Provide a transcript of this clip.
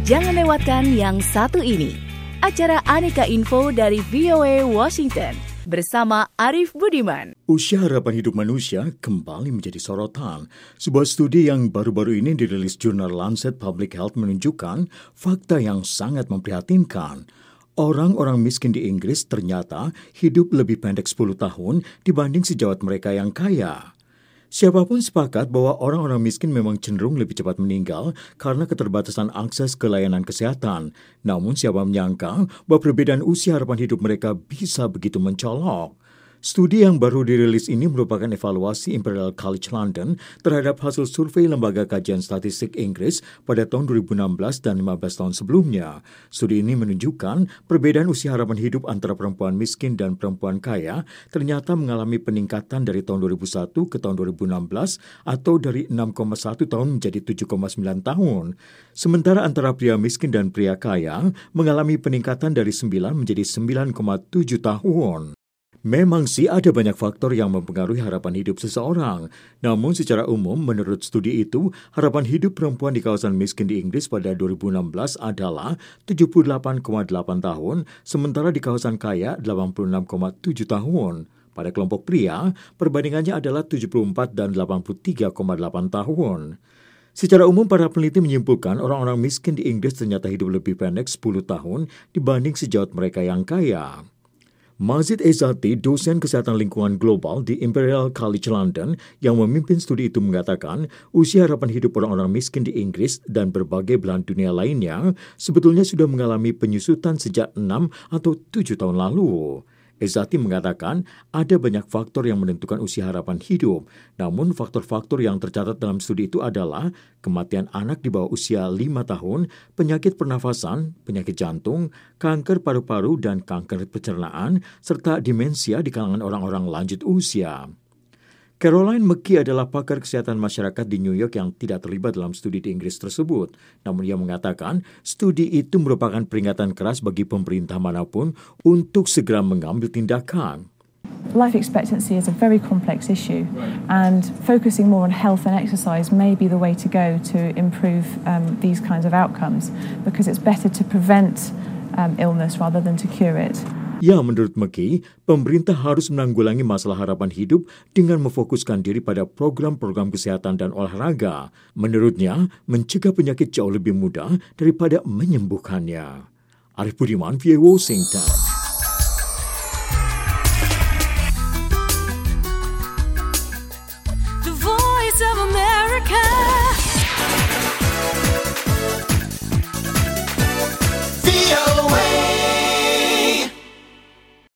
Jangan lewatkan yang satu ini. Acara Aneka Info dari VOA Washington bersama Arif Budiman. Usia harapan hidup manusia kembali menjadi sorotan. Sebuah studi yang baru-baru ini dirilis jurnal Lancet Public Health menunjukkan fakta yang sangat memprihatinkan. Orang-orang miskin di Inggris ternyata hidup lebih pendek 10 tahun dibanding sejawat mereka yang kaya. Siapapun sepakat bahwa orang-orang miskin memang cenderung lebih cepat meninggal karena keterbatasan akses ke layanan kesehatan. Namun siapa menyangka bahwa perbedaan usia harapan hidup mereka bisa begitu mencolok. Studi yang baru dirilis ini merupakan evaluasi Imperial College London terhadap hasil survei Lembaga Kajian Statistik Inggris pada tahun 2016 dan 15 tahun sebelumnya. Studi ini menunjukkan perbedaan usia harapan hidup antara perempuan miskin dan perempuan kaya ternyata mengalami peningkatan dari tahun 2001 ke tahun 2016 atau dari 6,1 tahun menjadi 7,9 tahun. Sementara antara pria miskin dan pria kaya mengalami peningkatan dari 9 menjadi 9,7 tahun. Memang sih ada banyak faktor yang mempengaruhi harapan hidup seseorang. Namun secara umum menurut studi itu, harapan hidup perempuan di kawasan miskin di Inggris pada 2016 adalah 78,8 tahun, sementara di kawasan kaya 86,7 tahun. Pada kelompok pria, perbandingannya adalah 74 dan 83,8 tahun. Secara umum, para peneliti menyimpulkan orang-orang miskin di Inggris ternyata hidup lebih pendek 10 tahun dibanding sejawat mereka yang kaya. Mazid Ezati, dosen kesehatan lingkungan global di Imperial College London yang memimpin studi itu mengatakan usia harapan hidup orang-orang miskin di Inggris dan berbagai belahan dunia lainnya sebetulnya sudah mengalami penyusutan sejak 6 atau 7 tahun lalu. Ezati mengatakan ada banyak faktor yang menentukan usia harapan hidup. Namun faktor-faktor yang tercatat dalam studi itu adalah kematian anak di bawah usia 5 tahun, penyakit pernafasan, penyakit jantung, kanker paru-paru dan kanker pencernaan, serta demensia di kalangan orang-orang lanjut usia. Caroline McKee adalah pakar kesehatan masyarakat di New York yang tidak terlibat dalam studi di Inggris tersebut. Namun ia mengatakan studi itu merupakan peringatan keras bagi pemerintah manapun untuk segera mengambil tindakan. Life expectancy is a very complex issue, and focusing more on health and exercise may be the way to go to improve these kinds of outcomes, because it's better to prevent illness rather than to cure it. Ya, menurut McKee, pemerintah harus menanggulangi masalah harapan hidup dengan memfokuskan diri pada program-program kesehatan dan olahraga. Menurutnya, mencegah penyakit jauh lebih mudah daripada menyembuhkannya. Arif Budiman, VOA Washington.